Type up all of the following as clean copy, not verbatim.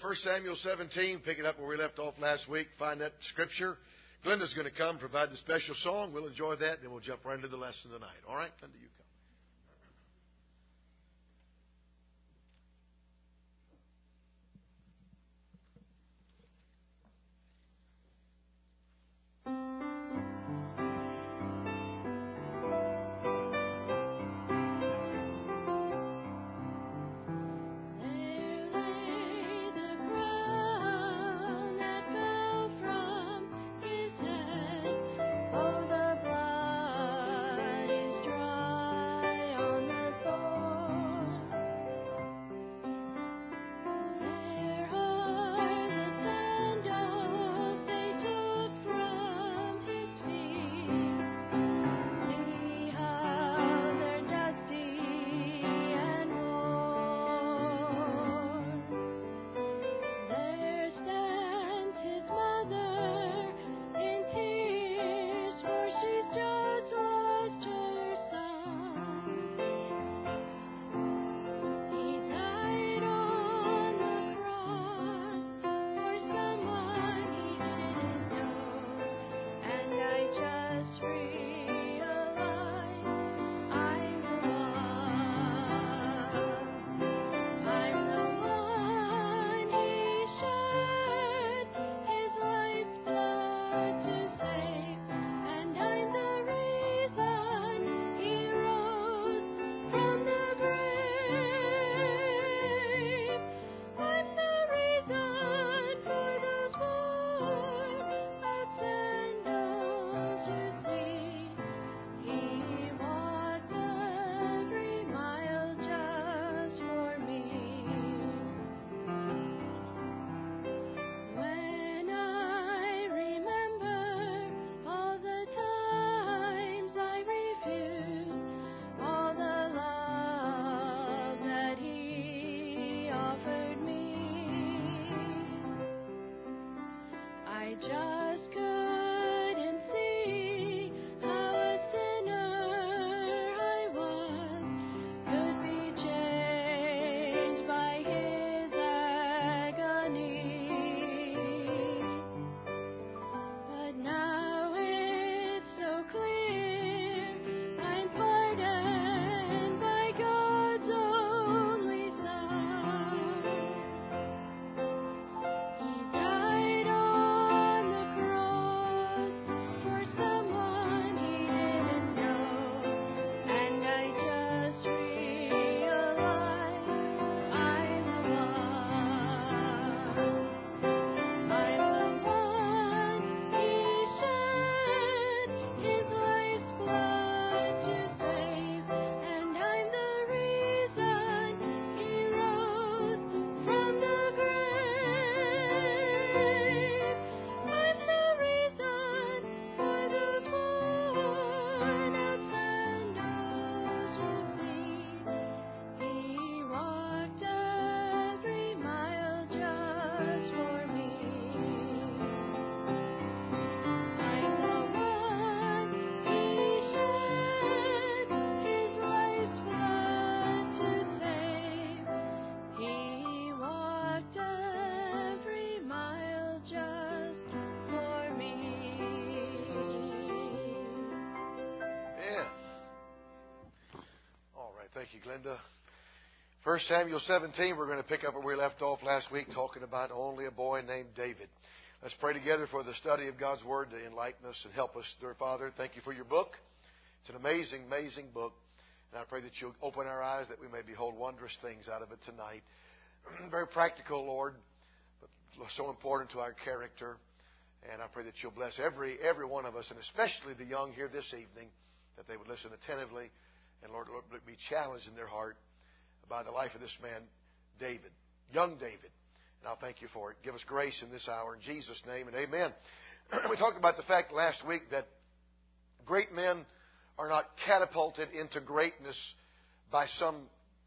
1 Samuel 17, picking up where we left off last week. Find that scripture. Glenda's going to come provide the special song. We'll enjoy that, and then we'll jump right into the lesson tonight. All right, Glenda, you come. Thank you, Glenda. 1 Samuel 17, we're going to pick up where we left off last week, talking about only a boy named David. Let's pray together for the study of God's Word to enlighten us and help us. Dear Father, thank you for your book. It's an amazing, amazing book. And I pray that you'll open our eyes that we may behold wondrous things out of it tonight. Very practical, Lord, but so important to our character. And I pray that you'll bless every one of us, and especially the young here this evening, that they would listen attentively. And Lord, be challenged in their heart by the life of this man, David, young David. And I'll thank you for it. Give us grace in this hour in Jesus' name, and amen. We talked about the fact last week that great men are not catapulted into greatness by some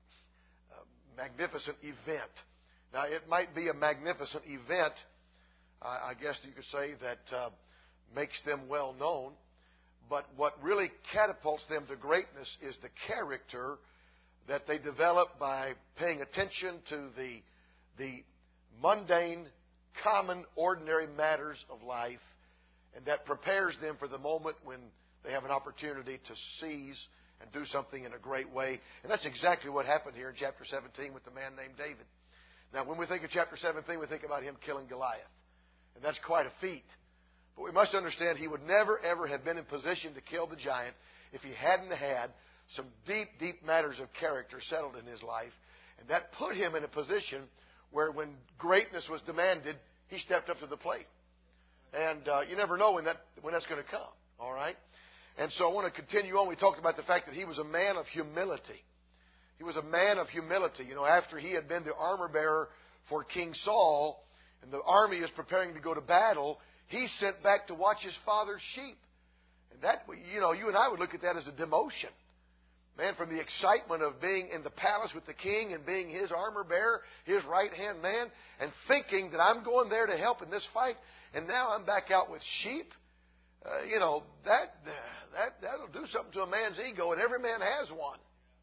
magnificent event. Now, it might be a magnificent event, I guess you could say, that makes them well known. But what really catapults them to greatness is the character that they develop by paying attention to the mundane, common, ordinary matters of life, and that prepares them for the moment when they have an opportunity to seize and do something in a great way. And that's exactly what happened here in chapter 17 with the man named David. Now, when we think of chapter 17, we think about him killing Goliath. And that's quite a feat. But we must understand he would never, ever have been in position to kill the giant if he hadn't had some deep, deep matters of character settled in his life. And that put him in a position where when greatness was demanded, he stepped up to the plate. And you never know when that's going to come. All right? And so I want to continue on. We talked about the fact that he was a man of humility. He was a man of humility. You know, after he had been the armor bearer for King Saul, and the army is preparing to go to battle, he's sent back to watch his father's sheep. And that, you know, you and I would look at that as a demotion. Man, from the excitement of being in the palace with the king and being his armor bearer, his right-hand man, and thinking that I'm going there to help in this fight, and now I'm back out with sheep. You know, that'll do something to a man's ego, and every man has one.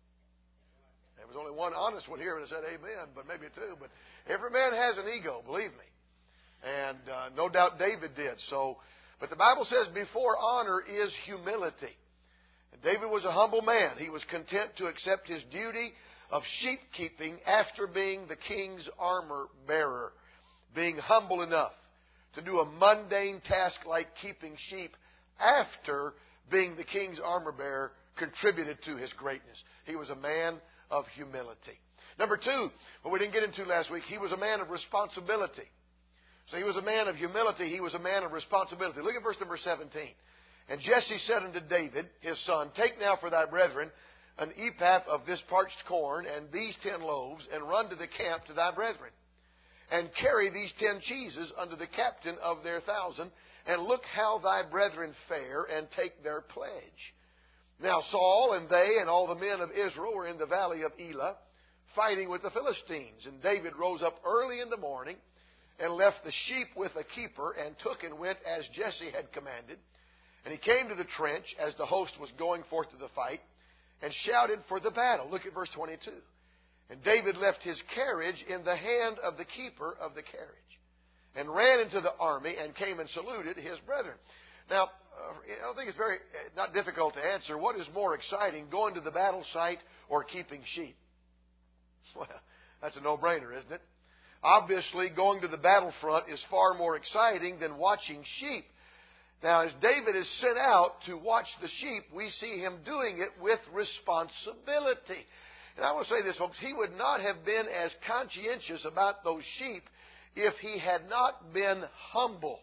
There was only one honest one here that said amen, but maybe two. But every man has an ego, believe me. And no doubt David did. But the Bible says before honor is humility. And David was a humble man. He was content to accept his duty of sheep keeping after being the king's armor bearer. Being humble enough to do a mundane task like keeping sheep after being the king's armor bearer contributed to his greatness. He was a man of humility. Number two, what we didn't get into last week, he was a man of responsibility. So he was a man of humility. He was a man of responsibility. Look at verse number 17. And Jesse said unto David, his son, Take now for thy brethren an ephah of this parched corn and these 10 loaves, and run to the camp to thy brethren. And carry these 10 cheeses unto the captain of their 1,000, and look how thy brethren fare, and take their pledge. Now Saul and they and all the men of Israel were in the valley of Elah, fighting with the Philistines. And David rose up early in the morning, and left the sheep with a keeper, and took and went as Jesse had commanded. And he came to the trench as the host was going forth to the fight, and shouted for the battle. Look at verse 22. And David left his carriage in the hand of the keeper of the carriage, and ran into the army, and came and saluted his brethren. Now, I don't think it's not difficult to answer. What is more exciting, going to the battle site or keeping sheep? Well, that's a no-brainer, isn't it? Obviously, going to the battlefront is far more exciting than watching sheep. Now, as David is sent out to watch the sheep, we see him doing it with responsibility. And I will say this, folks, he would not have been as conscientious about those sheep if he had not been humble.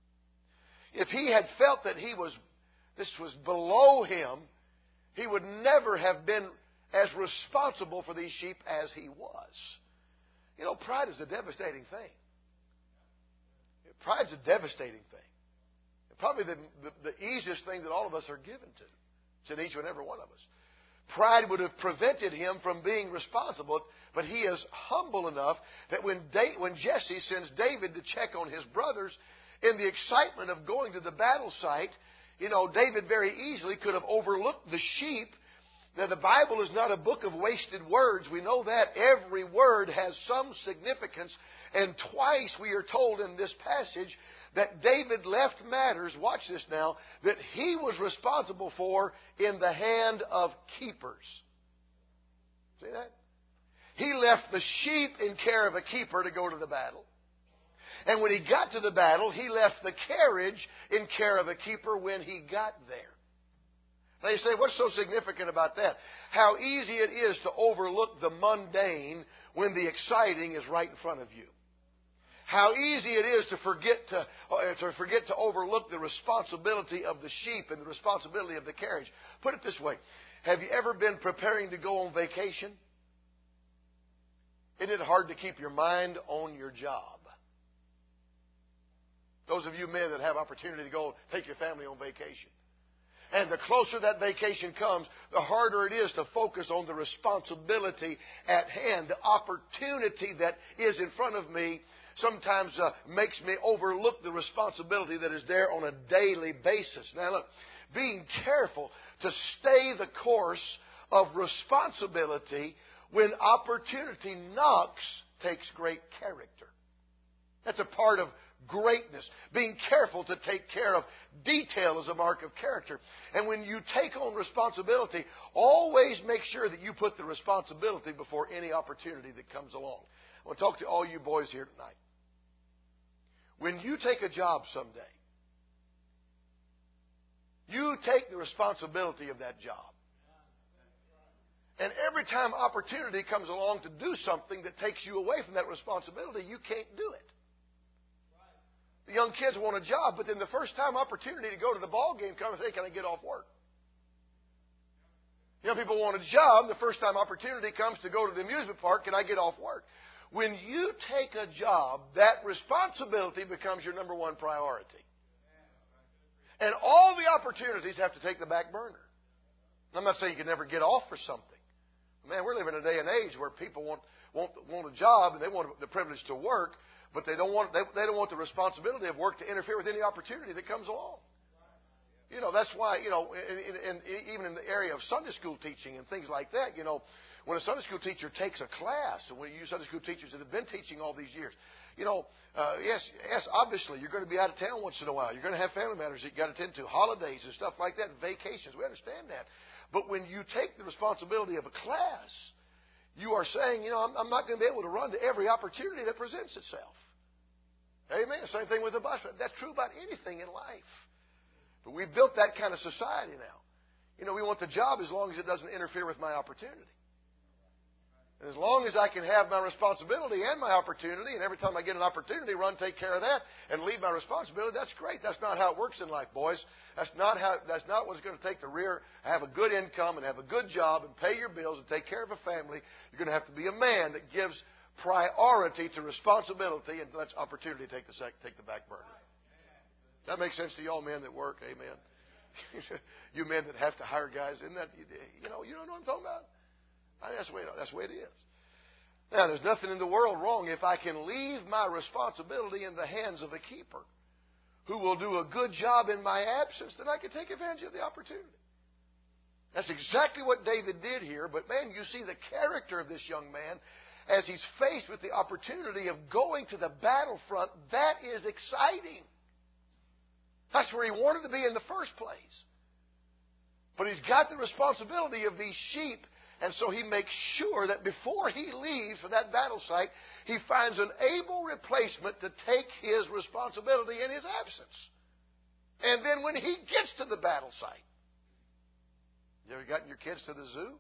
If he had felt that this was below him, he would never have been as responsible for these sheep as he was. You know, pride is a devastating thing. Pride's a devastating thing. Probably the easiest thing that all of us are given to. It's in each and every one of us. Pride would have prevented him from being responsible, but he is humble enough that when Jesse sends David to check on his brothers, in the excitement of going to the battle site, you know, David very easily could have overlooked the sheep. Now, the Bible is not a book of wasted words. We know that. Every word has some significance. And twice we are told in this passage that David left matters, watch this now, that he was responsible for in the hand of keepers. See that? He left the sheep in care of a keeper to go to the battle. And when he got to the battle, he left the carriage in care of a keeper when he got there. Now you say, what's so significant about that? How easy it is to overlook the mundane when the exciting is right in front of you. How easy it is to forget to overlook the responsibility of the sheep and the responsibility of the carriage. Put it this way. Have you ever been preparing to go on vacation? Isn't it hard to keep your mind on your job? Those of you men that have opportunity to go take your family on vacation. And the closer that vacation comes, the harder it is to focus on the responsibility at hand. The opportunity that is in front of me sometimes makes me overlook the responsibility that is there on a daily basis. Now look, being careful to stay the course of responsibility when opportunity knocks takes great character. That's a part of greatness. Being careful to take care of detail is a mark of character. And when you take on responsibility, always make sure that you put the responsibility before any opportunity that comes along. I want to talk to all you boys here tonight. When you take a job someday, you take the responsibility of that job. And every time opportunity comes along to do something that takes you away from that responsibility, you can't do it. The young kids want a job, but then the first time opportunity to go to the ball game comes, hey, can I get off work? Young people want a job. The first time opportunity comes to go to the amusement park, can I get off work? When you take a job, that responsibility becomes your number one priority. And all the opportunities have to take the back burner. I'm not saying you can never get off for something. Man, we're living in a day and age where people want a job and they want the privilege to work, but they don't want the responsibility of work to interfere with any opportunity that comes along. You know, that's why, you know, even in the area of Sunday school teaching and things like that, you know, when a Sunday school teacher takes a class, and when you Sunday school teachers that have been teaching all these years, you know, yes, obviously you're going to be out of town once in a while. You're going to have family matters that you got to attend to, holidays and stuff like that, vacations. We understand that. But when you take the responsibility of a class, you are saying, you know, I'm not going to be able to run to every opportunity that presents itself. Amen. Same thing with the bus. That's true about anything in life. But we've built that kind of society now. You know, we want the job as long as it doesn't interfere with my opportunity. And as long as I can have my responsibility and my opportunity, and every time I get an opportunity, run, take care of that, and leave my responsibility, that's great. That's not how it works in life, boys. That's not what's going to take the rear. Have a good income and have a good job and pay your bills and take care of a family. You're going to have to be a man that gives priority to responsibility and lets opportunity take the back burner. That makes sense to y'all men that work, amen. You men that have to hire guys, isn't that, you know what I'm talking about? That's the way it is. Now, there's nothing in the world wrong if I can leave my responsibility in the hands of a keeper who will do a good job in my absence, then I can take advantage of the opportunity. That's exactly what David did here. But man, you see the character of this young man as he's faced with the opportunity of going to the battlefront. That is exciting. That's where he wanted to be in the first place. But he's got the responsibility of these sheep. And so he makes sure that before he leaves for that battle site, he finds an able replacement to take his responsibility in his absence. And then when he gets to the battle site, you ever gotten your kids to the zoo?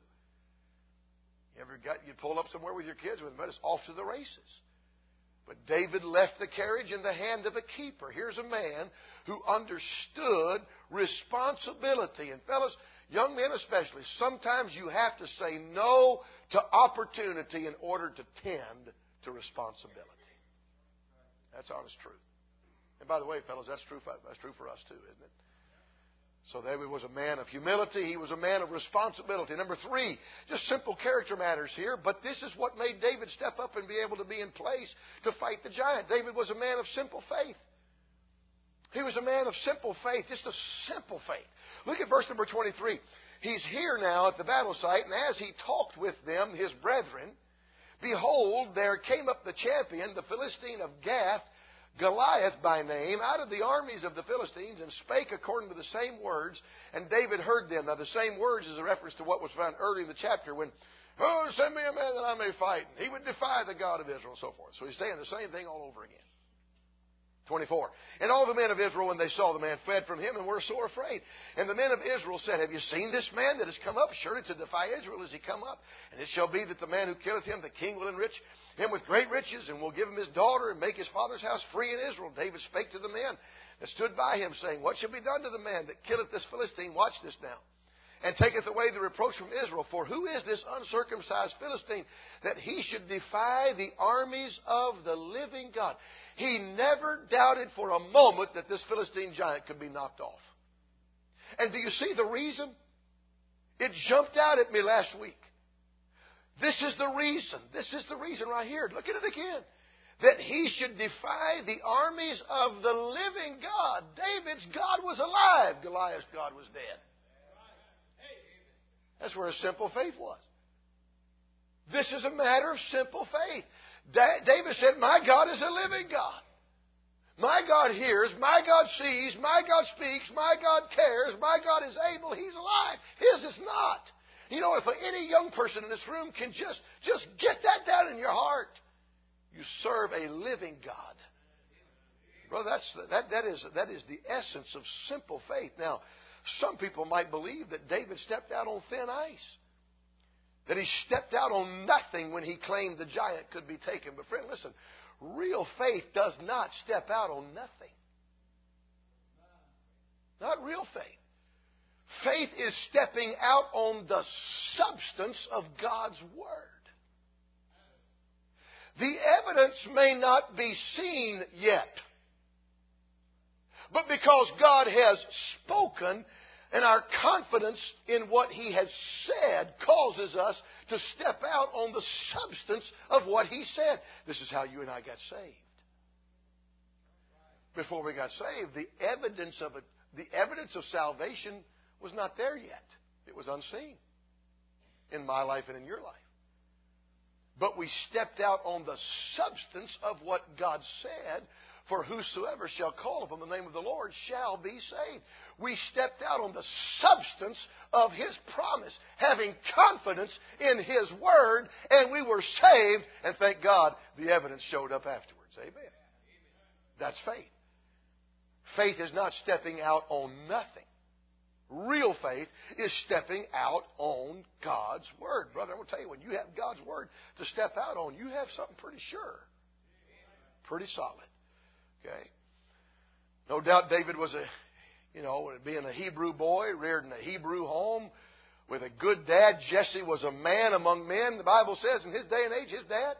You pull up somewhere with your kids with them, it's off to the races. But David left the carriage in the hand of a keeper. Here's a man who understood responsibility. And fellas, young men especially, sometimes you have to say no to opportunity in order to tend to responsibility. That's honest truth. And by the way, fellas, that's true for us too, isn't it? So David was a man of humility. He was a man of responsibility. Number 3, just simple character matters here, but this is what made David step up and be able to be in place to fight the giant. David was a man of simple faith. He was a man of simple faith, just a simple faith. Look at verse number 23. He's here now at the battle site, and as he talked with them, his brethren, behold, there came up the champion, the Philistine of Gath, Goliath by name, out of the armies of the Philistines, and spake according to the same words, and David heard them. Now, the same words is a reference to what was found early in the chapter when, send me a man that I may fight. And he would defy the God of Israel, and so forth. So he's saying the same thing all over again. 24. And all the men of Israel, when they saw the man, fled from him and were sore afraid. And the men of Israel said, have you seen this man that has come up? Surely to defy Israel is he come up. And it shall be that the man who killeth him, the king will enrich him with great riches, and will give him his daughter, and make his father's house free in Israel. David spake to the men that stood by him, saying, what shall be done to the man that killeth this Philistine? Watch this now. And taketh away the reproach from Israel. For who is this uncircumcised Philistine, that he should defy the armies of the living God? He never doubted for a moment that this Philistine giant could be knocked off. And do you see the reason? It jumped out at me last week. This is the reason. This is the reason right here. Look at it again. That he should defy the armies of the living God. David's God was alive. Goliath's God was dead. That's where his simple faith was. This is a matter of simple faith. David said, my God is a living God. My God hears, my God sees, my God speaks, my God cares, my God is able, He's alive. His is not. You know, if any young person in this room can just get that down in your heart, you serve a living God. Brother, that is the essence of simple faith. Now, some people might believe that David stepped out on thin ice. That he stepped out on nothing when he claimed the giant could be taken. But friend, listen, real faith does not step out on nothing. Not real faith. Faith is stepping out on the substance of God's Word. The evidence may not be seen yet. But because God has spoken, and our confidence in what He has said causes us to step out on the substance of what He said. This is how you and I got saved. Before we got saved, the evidence of salvation was not there yet. It was unseen in my life and in your life. But we stepped out on the substance of what God said. For whosoever shall call upon the name of the Lord shall be saved. We stepped out on the substance of His promise, having confidence in His Word, and we were saved, and thank God the evidence showed up afterwards. Amen. That's faith. Faith is not stepping out on nothing. Real faith is stepping out on God's Word. Brother, I'm going to tell you, when you have God's Word to step out on, you have something pretty sure. Pretty solid. Okay. No doubt David was being a Hebrew boy, reared in a Hebrew home with a good dad. Jesse was a man among men. The Bible says in his day and age, his dad.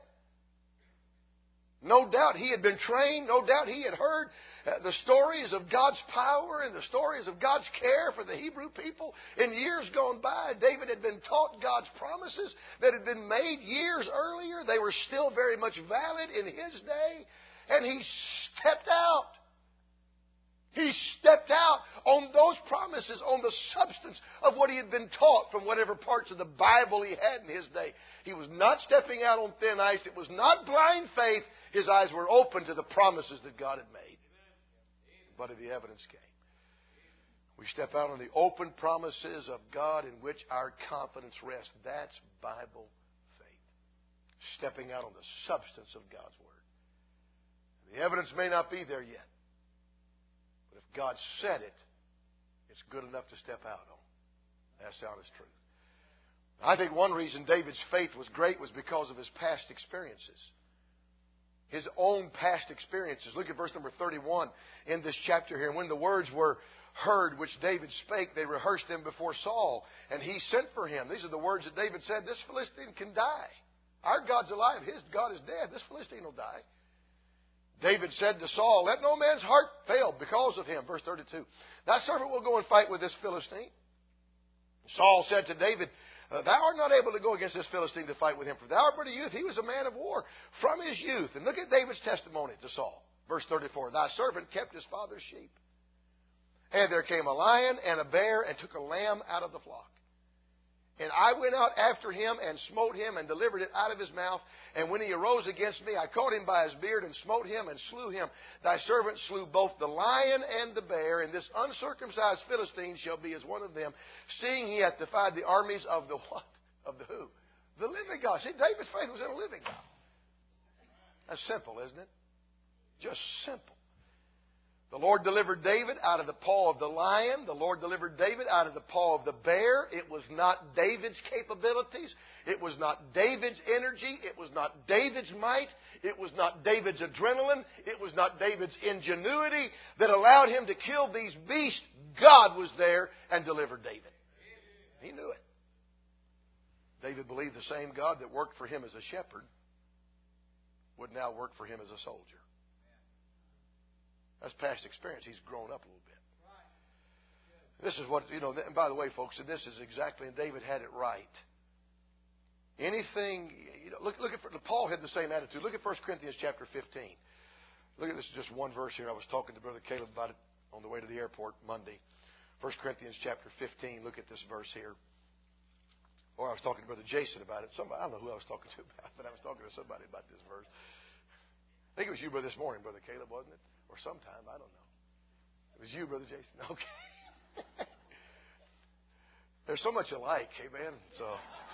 No doubt he had been trained. No doubt he had heard the stories of God's power and the stories of God's care for the Hebrew people. In years gone by, David had been taught God's promises that had been made years earlier. They were still very much valid in his day. And he stepped out. He stepped out on those promises, on the substance of what he had been taught from whatever parts of the Bible he had in his day. He was not stepping out on thin ice. It was not blind faith. His eyes were open to the promises that God had made. But the evidence came. We step out on the open promises of God in which our confidence rests. That's Bible faith. Stepping out on the substance of God's Word. The evidence may not be there yet. But if God said it, it's good enough to step out on. That's the honest truth. I think one reason David's faith was great was because of his past experiences. His own past experiences. Look at verse number 31 in this chapter here. When the words were heard which David spake, they rehearsed them before Saul, and he sent for him. These are the words that David said, this Philistine can die. Our God's alive. His God is dead. This Philistine will die. David said to Saul, let no man's heart fail because of him. Verse 32. Thy servant will go and fight with this Philistine. Saul said to David, thou art not able to go against this Philistine to fight with him, for thou art but a youth. He was a man of war from his youth. And look at David's testimony to Saul. Verse 34. Thy servant kept his father's sheep. And there came a lion and a bear and took a lamb out of the flock. And I went out after him and smote him and delivered it out of his mouth. And when he arose against me, I caught him by his beard and smote him and slew him. Thy servant slew both the lion and the bear, and this uncircumcised Philistine shall be as one of them, seeing he hath defied the armies of the what? Of the who? The living God. See, David's faith was in a living God. That's simple, isn't it? Just simple. The Lord delivered David out of the paw of the lion. The Lord delivered David out of the paw of the bear. It was not David's capabilities. It was not David's energy. It was not David's might. It was not David's adrenaline. It was not David's ingenuity that allowed him to kill these beasts. God was there and delivered David. He knew it. David believed the same God that worked for him as a shepherd would now work for him as a soldier. That's past experience. He's grown up a little bit. This is what, and by the way, folks, and this is exactly, and David had it right. Anything, look at, Paul had the same attitude. Look at 1 Corinthians chapter 15. Look at this, just one verse here. I was talking to Brother Caleb about it on the way to the airport Monday. 1 Corinthians chapter 15. Look at this verse here. Or I was talking to Brother Jason about it. I don't know who I was talking to about, but I was talking to somebody about this verse. I think it was you, Brother, this morning, Brother Caleb, wasn't it? Or sometime, I don't know. It was you, Brother Jason. Okay. They're so much alike, amen. So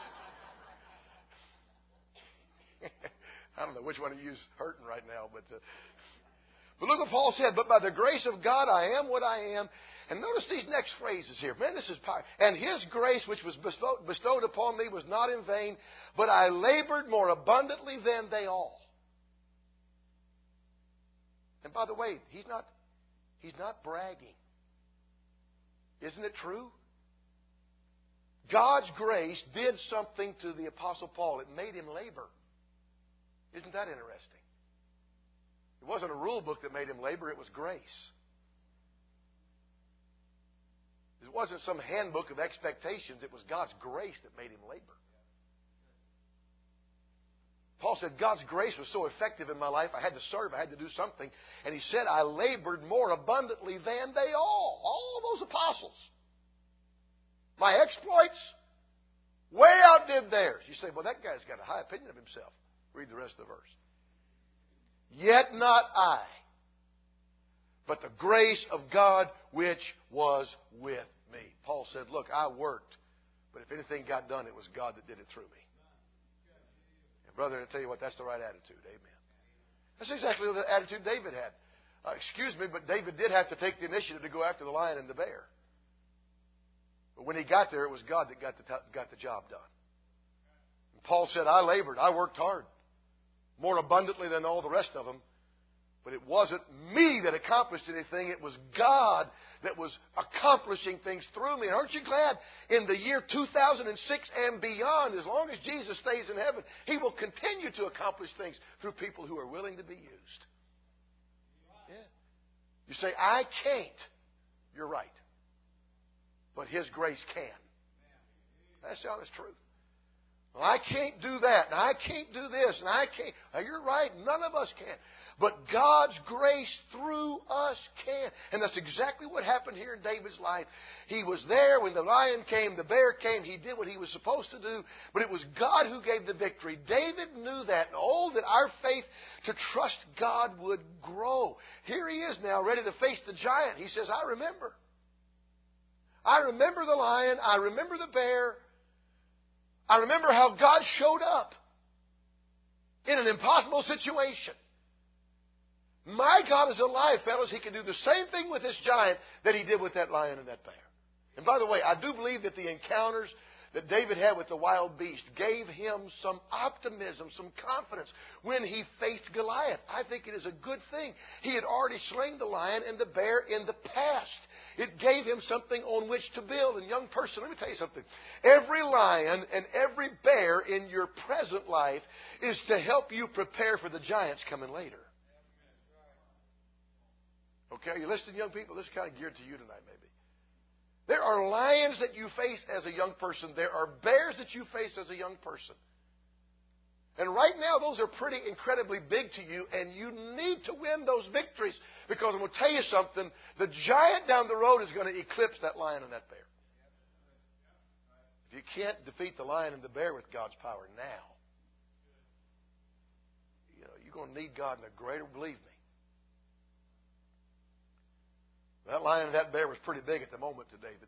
I don't know which one of you is hurting right now, but look what Paul said. But by the grace of God, I am what I am. And notice these next phrases here. Man, this is powerful. And His grace, which was bestowed upon me, was not in vain, but I labored more abundantly than they all. And by the way, he's not bragging. Isn't it true? God's grace did something to the Apostle Paul. It made him labor. Isn't that interesting? It wasn't a rule book that made him labor, it was grace. It wasn't some handbook of expectations, it was God's grace that made him labor. Paul said, God's grace was so effective in my life, I had to serve, I had to do something. And he said, I labored more abundantly than they all those apostles. My exploits way outdid theirs. You say, well, that guy's got a high opinion of himself. Read the rest of the verse. Yet not I, but the grace of God which was with me. Paul said, look, I worked, but if anything got done, it was God that did it through me. And brother, I tell you what, that's the right attitude. Amen. That's exactly the attitude David had. Excuse me, but David did have to take the initiative to go after the lion and the bear. But when he got there, it was God that got the job done. And Paul said, I labored, I worked hard, more abundantly than all the rest of them. But it wasn't me that accomplished anything. It was God that was accomplishing things through me. And aren't you glad in the year 2006 and beyond, as long as Jesus stays in heaven, He will continue to accomplish things through people who are willing to be used. Yeah. You say, I can't. You're right. But His grace can. That's the honest truth. Well, I can't do that, and I can't do this, and I can't. Now, you're right. None of us can. But God's grace through us can. And that's exactly what happened here in David's life. He was there when the lion came, the bear came. He did what he was supposed to do. But it was God who gave the victory. David knew that. And oh, that our faith to trust God would grow. Here he is now, ready to face the giant. He says, I remember. I remember the lion. I remember the bear. I remember how God showed up in an impossible situation. My God is alive, fellas. He can do the same thing with this giant that He did with that lion and that bear. And by the way, I do believe that the encounters that David had with the wild beast gave him some optimism, some confidence when he faced Goliath. I think it is a good thing. He had already slain the lion and the bear in the past. It gave him something on which to build. And young person, let me tell you something. Every lion and every bear in your present life is to help you prepare for the giants coming later. Okay, are you listening, young people? This is kind of geared to you tonight, maybe. There are lions that you face as a young person. There are bears that you face as a young person. And right now, those are pretty incredibly big to you, and you need to win those victories. Because I'm going to tell you something, the giant down the road is going to eclipse that lion and that bear. If you can't defeat the lion and the bear with God's power now, you're going to need God in a greater, believe me. That lion and that bear was pretty big at the moment to David.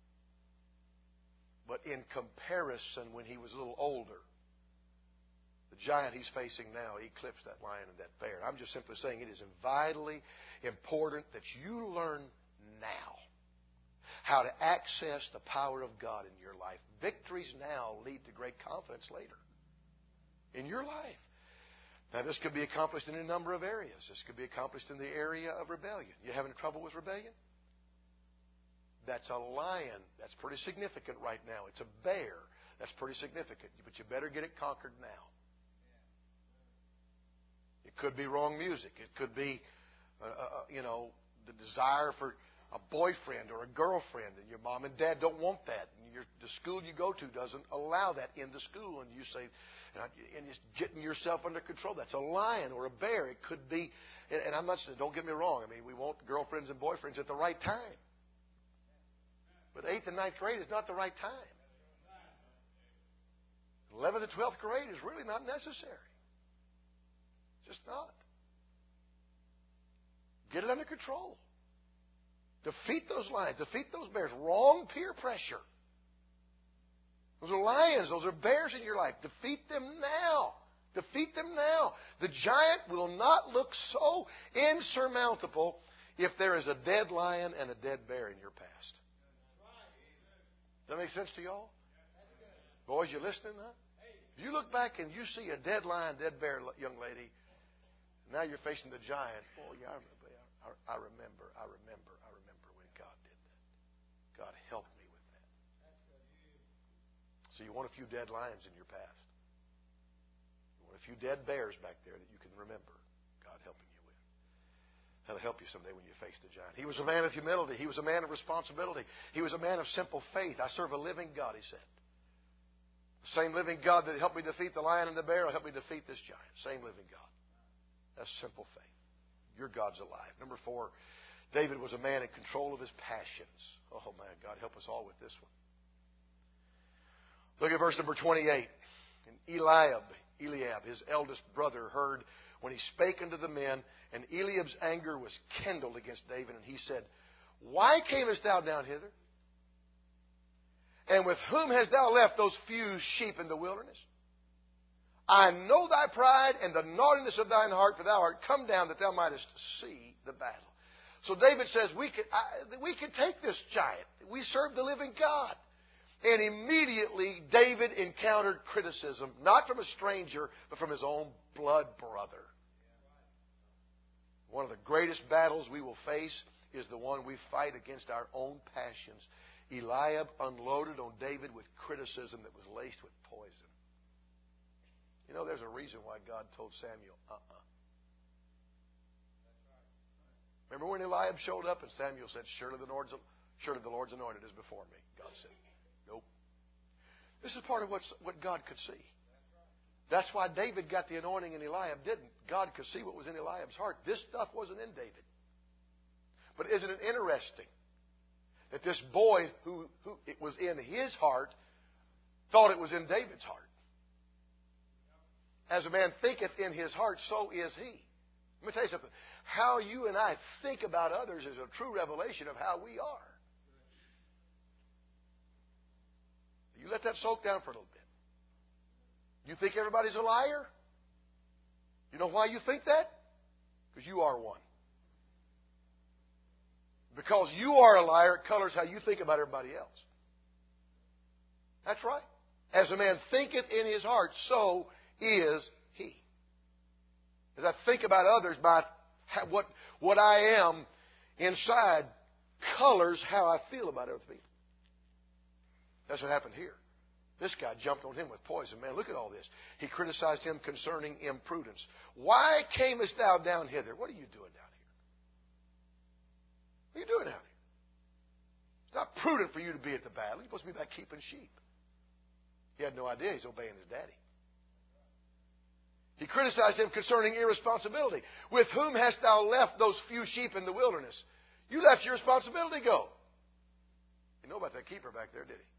But in comparison, when he was a little older, the giant he's facing now eclipsed that lion and that bear. I'm just simply saying it is vitally important that you learn now how to access the power of God in your life. Victories now lead to great confidence later in your life. Now, this could be accomplished in a number of areas. This could be accomplished in the area of rebellion. You having trouble with rebellion? That's a lion. That's pretty significant right now. It's a bear. That's pretty significant. But you better get it conquered now. It could be wrong music. It could be, the desire for a boyfriend or a girlfriend, and your mom and dad don't want that. And the school you go to doesn't allow that in the school, and you say, and just getting yourself under control. That's a lion or a bear. It could be, and I'm not saying, don't get me wrong. I mean, we want girlfriends and boyfriends at the right time. But 8th and 9th grade is not the right time. 11th and 12th grade is really not necessary. It's just not. Get it under control. Defeat those lions. Defeat those bears. Wrong peer pressure. Those are lions. Those are bears in your life. Defeat them now. Defeat them now. The giant will not look so insurmountable if there is a dead lion and a dead bear in your past. Does that make sense to y'all? Boys, you listening, huh? If you look back and you see a dead lion, dead bear, young lady, now you're facing the giant. Oh, yeah, I remember when God did that. God helped me with that. So you want a few dead lions in your past. You want a few dead bears back there that you can remember God helping you with. That'll help you someday when you face the giant. He was a man of humility. He was a man of responsibility. He was a man of simple faith. I serve a living God, he said. The same living God that helped me defeat the lion and the bear will help me defeat this giant. Same living God. That's simple faith. Your God's alive. Number 4, David was a man in control of his passions. Oh, man, God help us all with this one. Look at verse number 28. And Eliab, his eldest brother, heard when he spake unto the men, and Eliab's anger was kindled against David, and he said, Why camest thou down hither? And with whom hast thou left those few sheep in the wilderness? I know thy pride and the naughtiness of thine heart, for thou art come down that thou mightest see the battle. So David says, we can take this giant. We serve the living God. And immediately David encountered criticism, not from a stranger, but from his own blood brother. One of the greatest battles we will face is the one we fight against our own passions. Eliab unloaded on David with criticism that was laced with poison. You know, there's a reason why God told Samuel, Remember when Eliab showed up and Samuel said, Surely the Lord's anointed is before me. God said, Nope. This is part of what God could see. That's why David got the anointing and Eliab didn't. God could see what was in Eliab's heart. This stuff wasn't in David. But isn't it interesting that this boy who it was in his heart thought it was in David's heart? As a man thinketh in his heart, so is he. Let me tell you something. How you and I think about others is a true revelation of how we are. You let that soak down for a little bit. You think everybody's a liar? You know why you think that? Because you are one. Because you are a liar, it colors how you think about everybody else. That's right. As a man thinketh in his heart, so is he. As I think about others, by what I am inside colors how I feel about other people. That's what happened here. This guy jumped on him with poison. Man, look at all this. He criticized him concerning imprudence. Why camest thou down hither? What are you doing down here? What are you doing down here? It's not prudent for you to be at the battle. You're supposed to be back keeping sheep. He had no idea he's obeying his daddy. He criticized him concerning irresponsibility. With whom hast thou left those few sheep in the wilderness? You let your responsibility go. You know about that keeper back there, did he?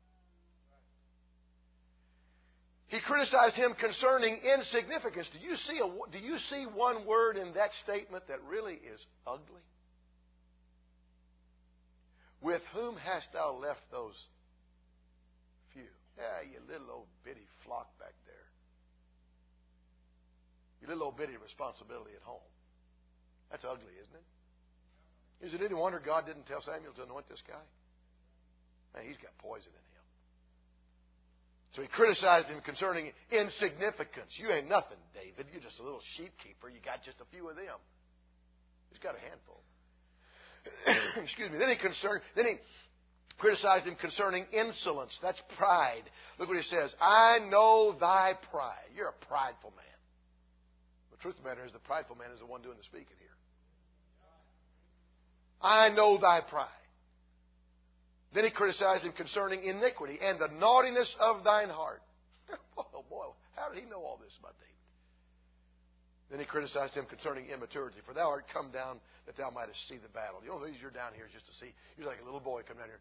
He criticized him concerning insignificance. Do you see one word in that statement that really is ugly? With whom hast thou left those few? Yeah, you little old bitty flock back there. Your little old bitty responsibility at home. That's ugly, isn't it? Is it any wonder God didn't tell Samuel to anoint this guy? Man, he's got poison in him. So he criticized him concerning insignificance. You ain't nothing, David. You're just a little sheep keeper. You got just a few of them. He's got a handful. Excuse me. Then he criticized him concerning insolence. That's pride. Look what he says. I know thy pride. You're a prideful man. The truth of the matter is the prideful man is the one doing the speaking here. I know thy pride. Then he criticized him concerning iniquity and the naughtiness of thine heart. Oh boy, how did he know all this about David? Then he criticized him concerning immaturity. For thou art come down that thou mightest see the battle. The only reason you're down here is just to see. You're like a little boy come down here.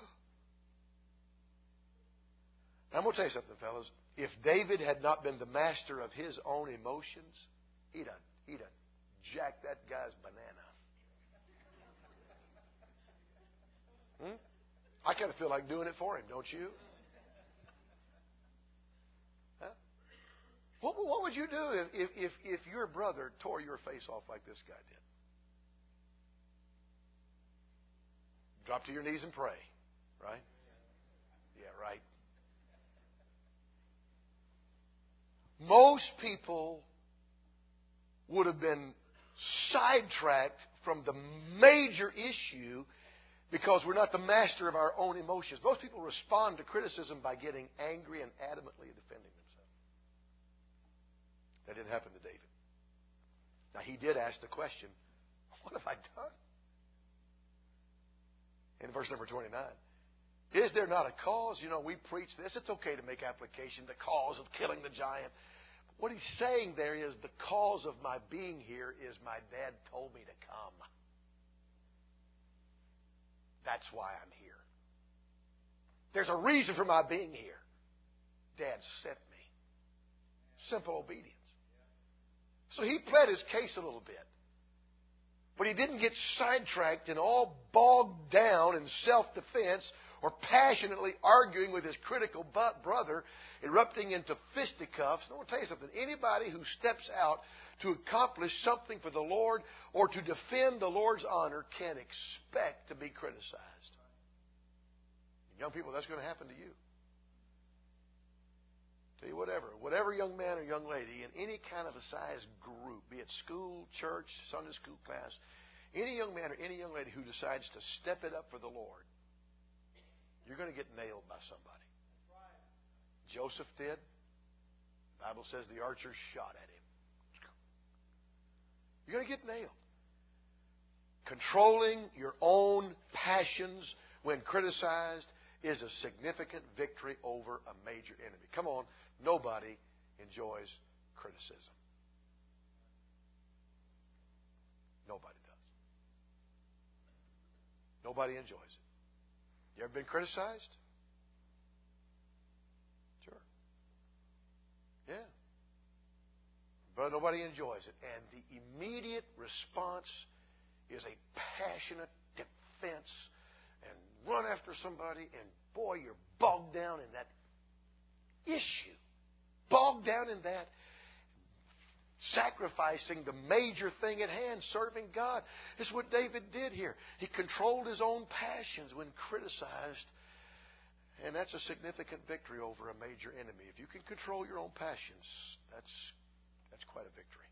Now, I'm going to tell you something, fellas. If David had not been the master of his own emotions, he'd have jacked that guy's banana. I kind of feel like doing it for him, don't you? Huh? What would you do if your brother tore your face off like this guy did? Drop to your knees and pray, right? Yeah, right. Most people would have been sidetracked from the major issue because we're not the master of our own emotions. Most people respond to criticism by getting angry and adamantly defending themselves. That didn't happen to David. Now, he did ask the question, what have I done? In verse number 29. Is there not a cause? You know, we preach this. It's okay to make application, the cause of killing the giant. What he's saying there is the cause of my being here is my dad told me to come. That's why I'm here. There's a reason for my being here. Dad sent me. Simple obedience. So he pled his case a little bit. But he didn't get sidetracked and all bogged down in self-defense or passionately arguing with his critical brother, erupting into fisticuffs. And I want to tell you something. Anybody who steps out to accomplish something for the Lord or to defend the Lord's honor can expect to be criticized. Young people, that's going to happen to you. Tell you whatever young man or young lady in any kind of a size group, be it school, church, Sunday school class, any young man or any young lady who decides to step it up for the Lord, you're going to get nailed by somebody. Joseph did. The Bible says the archers shot at him. You're going to get nailed. Controlling your own passions when criticized is a significant victory over a major enemy. Come on, nobody enjoys criticism. Nobody does. Nobody enjoys it. You ever been criticized? Sure. Yeah. But nobody enjoys it. And the immediate response is a passionate defense and run after somebody, and boy, you're bogged down in that issue. Bogged down in that, sacrificing the major thing at hand, serving God. This is what David did here. He controlled his own passions when criticized, and that's a significant victory over a major enemy. If you can control your own passions, that's quite a victory.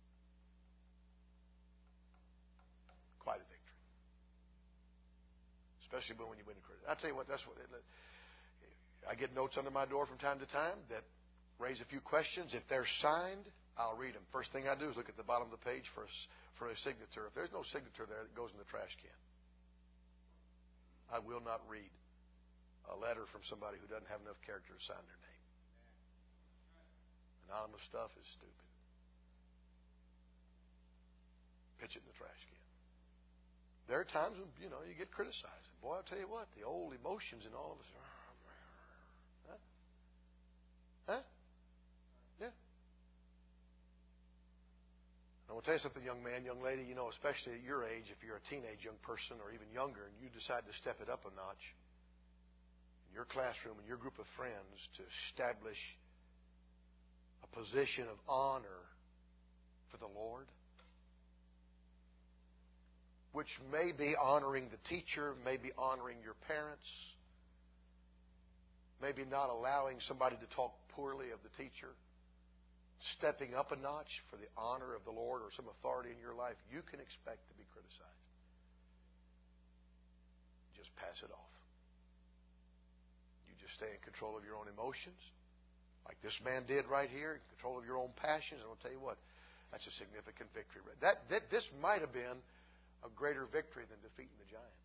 Quite a victory. Especially when you win a credit. I'll tell you what, I get notes under my door from time to time that raise a few questions. If they're signed, I'll read them. First thing I do is look at the bottom of the page for a signature. If there's no signature there, it goes in the trash can. I will not read a letter from somebody who doesn't have enough character to sign their name. Anonymous stuff is stupid. Pitch it in the trash can. There are times when, you get criticized. And boy, I'll tell you what, the old emotions in all of us are, Huh? Yeah. I want to tell you something, young man, young lady, especially at your age, if you're a teenage young person or even younger, and you decide to step it up a notch in your classroom, in your group of friends, to establish a position of honor for the Lord, which may be honoring the teacher, may be honoring your parents, maybe not allowing somebody to talk poorly of the teacher, stepping up a notch for the honor of the Lord or some authority in your life, you can expect to be criticized. Just pass it off. You just stay in control of your own emotions, like this man did right here, in control of your own passions. And I'll tell you what, that's a significant victory. This might have been a greater victory than defeating the giant.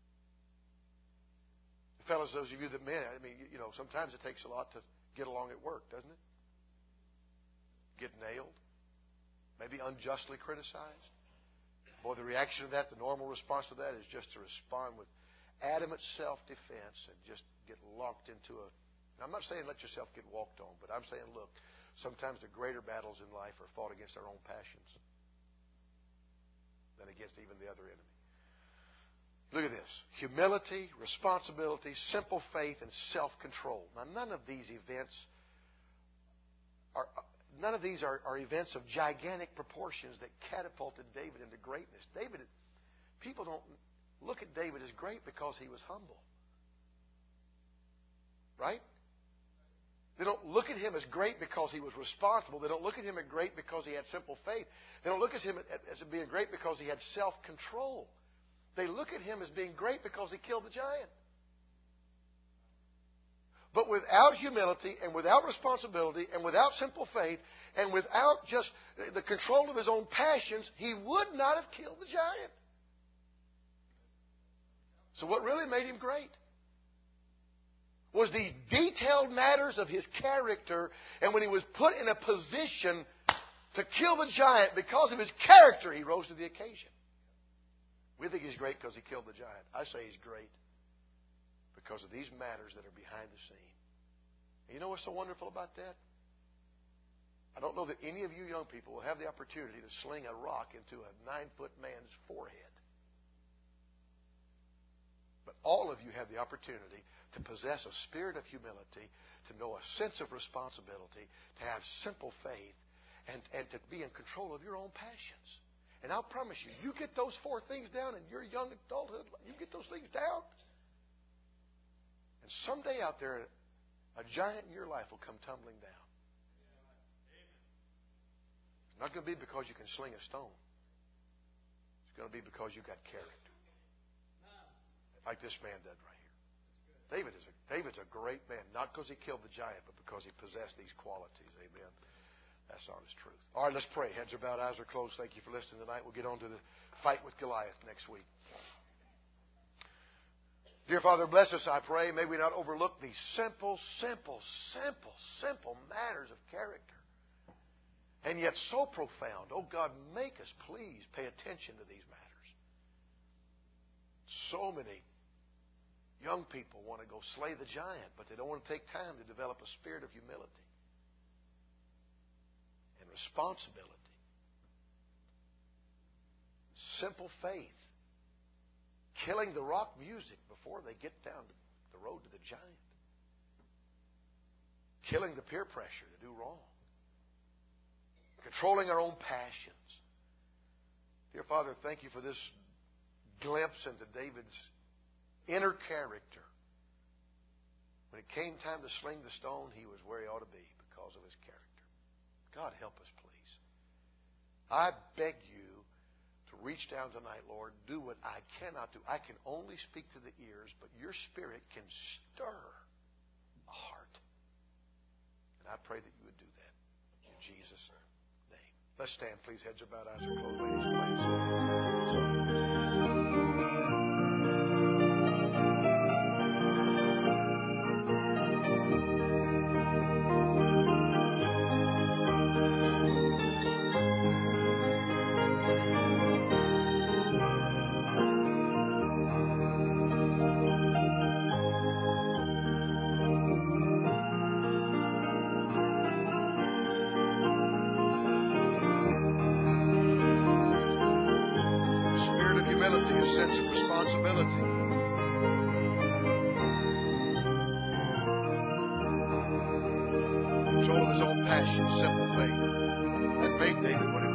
Fellas, those of you that men, sometimes it takes a lot to get along at work, doesn't it? Get nailed, maybe unjustly criticized. Boy, the reaction to that, the normal response to that is just to respond with adamant self-defense and just get locked into a... Now, I'm not saying let yourself get walked on, but I'm saying, look, sometimes the greater battles in life are fought against our own passions than against even the other enemy. Look at this. Humility, responsibility, simple faith, and self-control. Now, none of these are events of gigantic proportions that catapulted David into greatness. People don't look at David as great because he was humble. Right? They don't look at him as great because he was responsible. They don't look at him as great because he had simple faith. They don't look at him as being great because he had self-control. They look at him as being great because he killed the giant. But without humility and without responsibility and without simple faith and without just the control of his own passions, he would not have killed the giant. So what really made him great was the detailed matters of his character, and when he was put in a position to kill the giant because of his character, he rose to the occasion. We think he's great because he killed the giant. I say he's great because of these matters that are behind the scene. And you know what's so wonderful about that? I don't know that any of you young people will have the opportunity to sling a rock into a 9-foot man's forehead. But all of you have the opportunity to possess a spirit of humility, to know a sense of responsibility, to have simple faith, and to be in control of your own passions. And I'll promise you, you get those 4 things down in your young adulthood, you get those things down, and someday out there, a giant in your life will come tumbling down. It's not going to be because you can sling a stone. It's going to be because you got character. Like this man did right here. David's a great man, not because he killed the giant, but because he possessed these qualities. Amen. That's honest truth. All right, let's pray. Heads are bowed, eyes are closed. Thank you for listening tonight. We'll get on to the fight with Goliath next week. Dear Father, bless us, I pray. May we not overlook these simple matters of character. And yet so profound. Oh God, make us please pay attention to these matters. So many young people want to go slay the giant, but they don't want to take time to develop a spirit of humility and responsibility. Simple faith. Killing the rock music before they get down the road to the giant. Killing the peer pressure to do wrong. Controlling our own passions. Dear Father, thank you for this glimpse into David's inner character. When it came time to sling the stone, he was where he ought to be because of his character. God, help us, please. I beg you to reach down tonight, Lord. Do what I cannot do. I can only speak to the ears, but your Spirit can stir a heart. And I pray that you would do that. In Jesus' name. Let's stand, please. Heads are bowed, eyes are closed. Ladies, control of his own passion, simple faith. That made David what